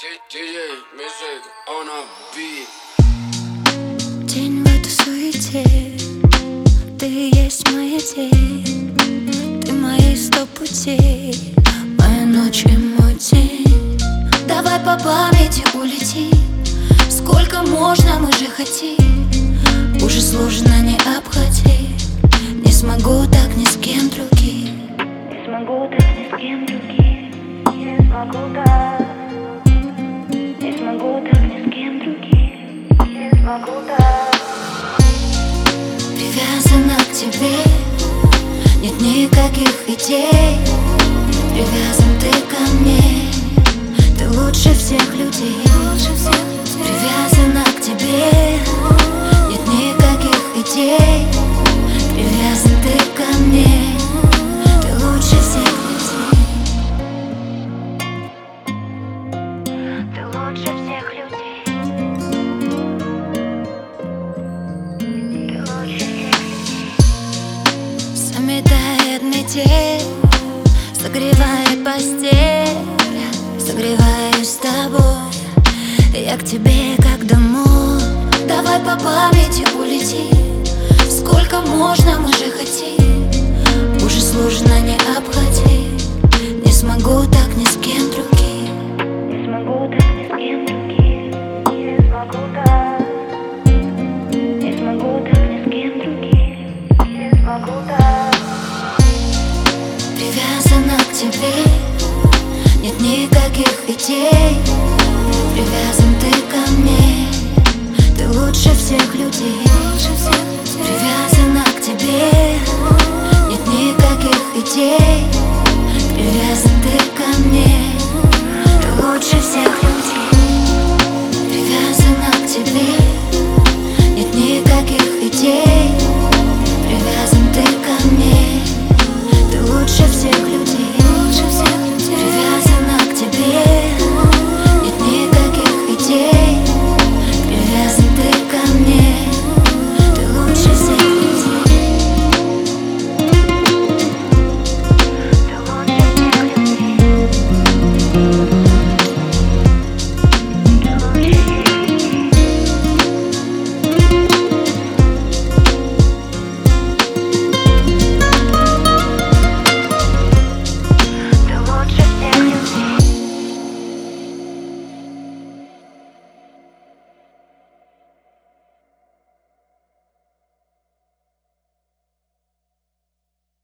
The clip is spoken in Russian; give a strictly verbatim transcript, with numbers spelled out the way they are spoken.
День в этой суете, ты есть моя тень, ты мои сто путей, моя ночь и мой день. Давай по памяти улети, сколько можно, мы же хотим. Уже сложно не обходить, не смогу так ни с кем другим. Не смогу так ни с кем другим. Не смогу так, не смогу так ни с кем другим. Не смогу так. Привязана к тебе, нет никаких идей. Привязан ты ко мне, ты лучше всех людей. Привязана к тебе, нет никаких идей. Привязан ты ко мне, ты лучше всех людей. Ты лучше всех людей. Ты лучше всех людей. Заметает метель, согревает постель, согреваюсь с тобой, я к тебе как домой. Давай по памяти улети, сколько можно, мы же хотим. Уже сложно не обходить, не смогу так ни с кем другим. Не смогу так ни с кем другим. Не смогу так, не смогу так ни с кем другим. Не смогу так. Привязана к тебе, нет никаких идей.